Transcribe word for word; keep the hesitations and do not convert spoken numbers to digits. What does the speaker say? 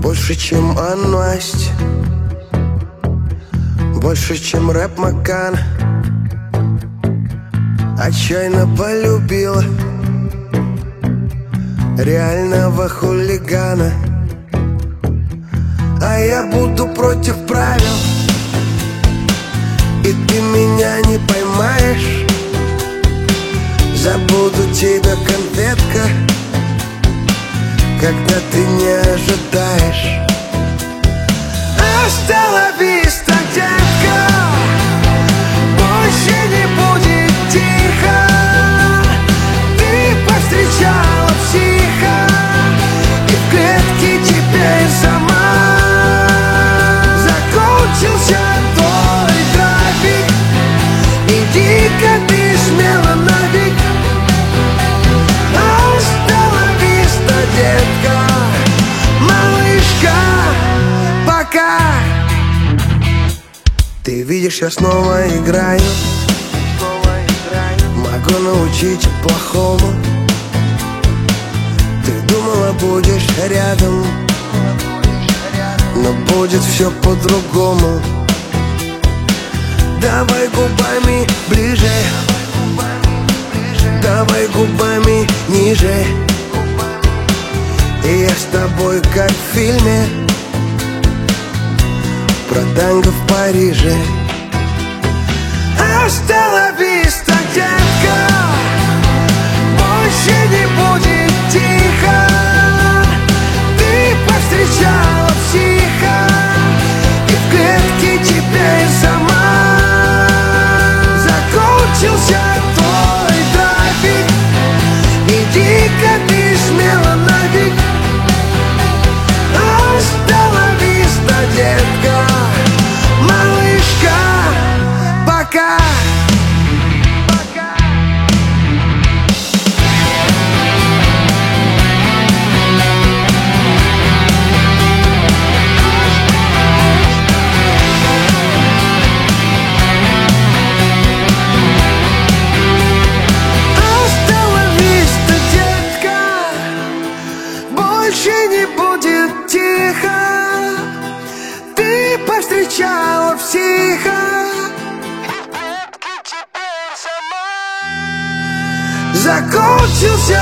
Больше, чем Аннасть, больше, чем рэп Макан. Отчаянно полюбила реального хулигана. А я буду против правил, и ты меня не поймаешь. Забуду тебя, конфетка, когда ты не ожидаешь. Hasta la vista, детка, больше не будет тихо. Ты повстречала психа, и в клетке теперь сама. Закончился твой график, иди-ка ты смело нафиг. Hasta la vista, детка, малышка, пока. Ты видишь, я снова играю, могу научить плохому. Ты думала, будешь рядом, но будет все по-другому. Давай губами ближе, давай губами ниже, и я с тобой как в фильме про танго в Париже. Hasta la vista, детка, больше не будет тихо. Ты повстречала психа, и в клетке теперь сама. Закончился твой трафик, иди-ка ты смело нафиг. Hasta la vista, детка, малышка, пока. Hasta la vista, детка, больше не будет тихо. Ты повстречала психа, закончился